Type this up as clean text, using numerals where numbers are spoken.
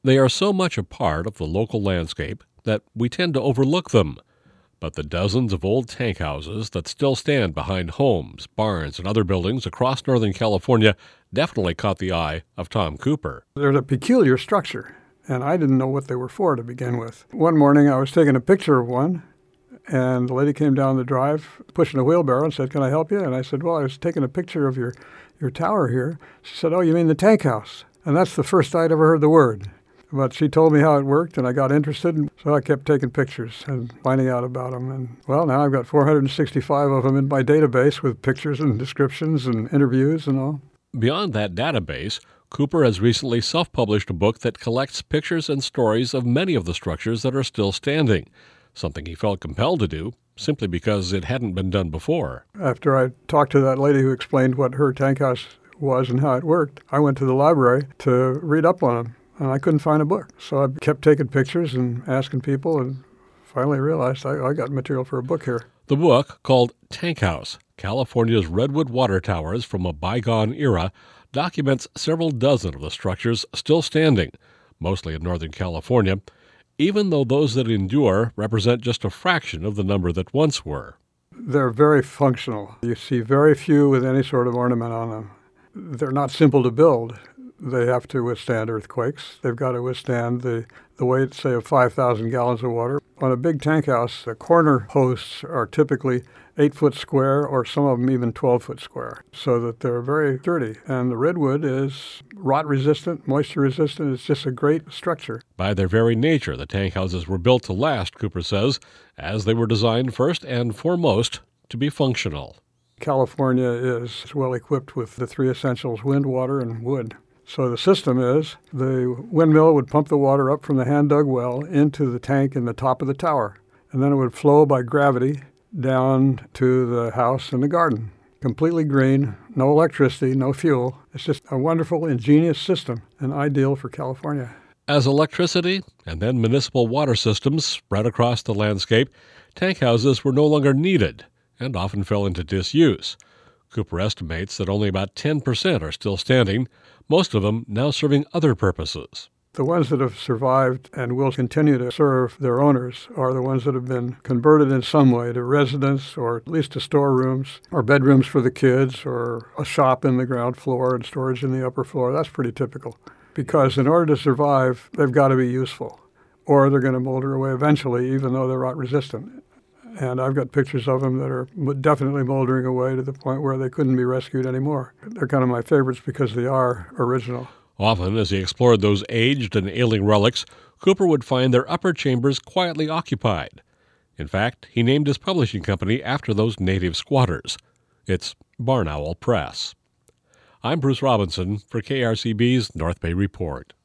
They are so much a part of the local landscape that we tend to overlook them. But the dozens of old tank houses that still stand behind homes, barns, and other buildings across Northern California definitely caught the eye of Tom Cooper. There's a peculiar structure, and I didn't know what they were for to begin with. One morning I was taking a picture of one, and the lady came down the drive pushing a wheelbarrow and said, "Can I help you?" And I said, "Well, I was taking a picture of your tower here." She said, "Oh, you mean the tank house?" And that's the first I'd ever heard the word. But she told me how it worked, and I got interested, and so I kept taking pictures and finding out about them. And, well, now I've got 465 of them in my database with pictures and descriptions and interviews and all. Beyond that database, Cooper has recently self-published a book that collects pictures and stories of many of the structures that are still standing, something he felt compelled to do simply because it hadn't been done before. After I talked to that lady who explained what her tank house was and how it worked, I went to the library to read up on them. And I couldn't find a book. So I kept taking pictures and asking people, and finally realized I got material for a book here. The book, called Tank House, California's Redwood Water Towers from a Bygone Era, documents several dozen of the structures still standing, mostly in Northern California, even though those that endure represent just a fraction of the number that once were. They're very functional. You see very few with any sort of ornament on them. They're not simple to build. They have to withstand earthquakes. They've got to withstand the weight, say, of 5,000 gallons of water. On a big tank house, the corner posts are typically 8 foot square, or some of them even 12 foot square, so that they're very sturdy. And the redwood is rot resistant, moisture resistant. It's just a great structure. By their very nature, the tank houses were built to last, Cooper says, as they were designed first and foremost to be functional. California is well equipped with the three essentials: wind, water, and wood. So the system is the windmill would pump the water up from the hand-dug well into the tank in the top of the tower, and then it would flow by gravity down to the house and the garden. Completely green, no electricity, no fuel. It's just a wonderful, ingenious system and ideal for California. As electricity and then municipal water systems spread across the landscape, tank houses were no longer needed and often fell into disuse. Cooper estimates that only about 10% are still standing, most of them now serving other purposes. The ones that have survived and will continue to serve their owners are the ones that have been converted in some way to residence, or at least to storerooms or bedrooms for the kids, or a shop in the ground floor and storage in the upper floor. That's pretty typical. Because in order to survive, they've got to be useful, or they're going to molder away eventually, even though they're rot resistant. And I've got pictures of them that are definitely moldering away to the point where they couldn't be rescued anymore. They're kind of my favorites because they are original. Often, as he explored those aged and ailing relics, Cooper would find their upper chambers quietly occupied. In fact, he named his publishing company after those native squatters. It's Barn Owl Press. I'm Bruce Robinson for KRCB's North Bay Report.